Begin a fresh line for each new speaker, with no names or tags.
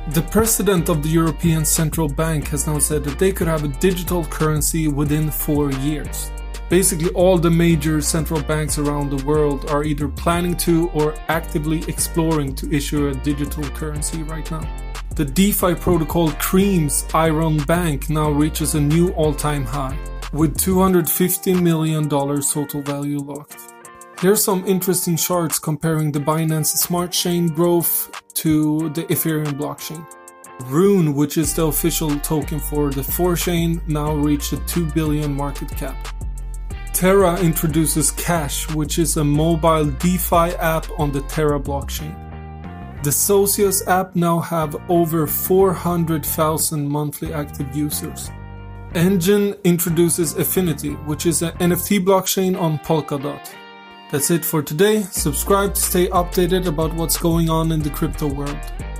The president of the European Central Bank has now said that they could have a digital currency within 4 years. Basically, all the major central banks around the world are either planning to or actively exploring to issue a digital currency right now. The DeFi protocol Cream's Iron Bank now reaches a new all-time high, with $250 million total value locked. Here's some interesting charts comparing the Binance Smart Chain growth to the Ethereum blockchain. Rune, which is the official token for the 4chain, now reached a 2 billion market cap. Terra introduces Cash, which is a mobile DeFi app on the Terra blockchain. The Socios app now have over 400,000 monthly active users. Enjin introduces Affinity, which is an NFT blockchain on Polkadot. That's it for today. Subscribe to stay updated about what's going on in the crypto world.